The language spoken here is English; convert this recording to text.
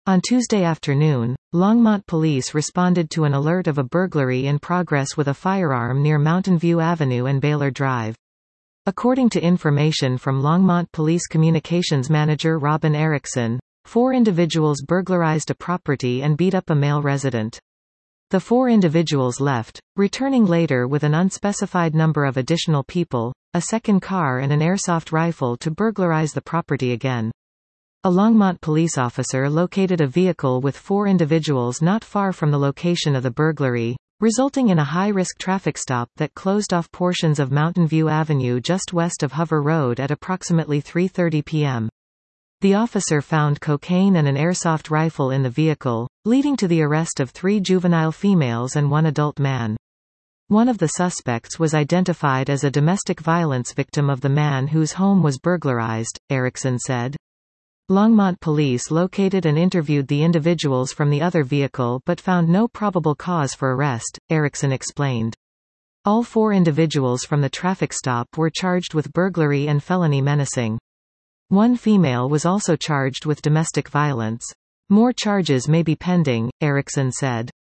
On Tuesday afternoon, Longmont police responded to an alert of a burglary in progress with a firearm near Mountain View Avenue and Baylor Drive. According to information from Longmont Police Communications Manager Robin Erickson, 4 individuals burglarized a property and beat up a male resident. The 4 individuals left, returning later with an unspecified number of additional people, a second car and an airsoft rifle to burglarize the property again. A Longmont police officer located a vehicle with 4 individuals not far from the location of the burglary, resulting in a high-risk traffic stop that closed off portions of Mountain View Avenue just west of Hover Road at approximately 3:30 p.m. The officer found cocaine and an airsoft rifle in the vehicle, leading to the arrest of 3 juvenile females and 1 adult man. One of the suspects was identified as a domestic violence victim of the man whose home was burglarized, Erickson said. Longmont police located and interviewed the individuals from the other vehicle but found no probable cause for arrest, Erickson explained. All 4 individuals from the traffic stop were charged with burglary and felony menacing. 1 female was also charged with domestic violence. More charges may be pending, Erickson said.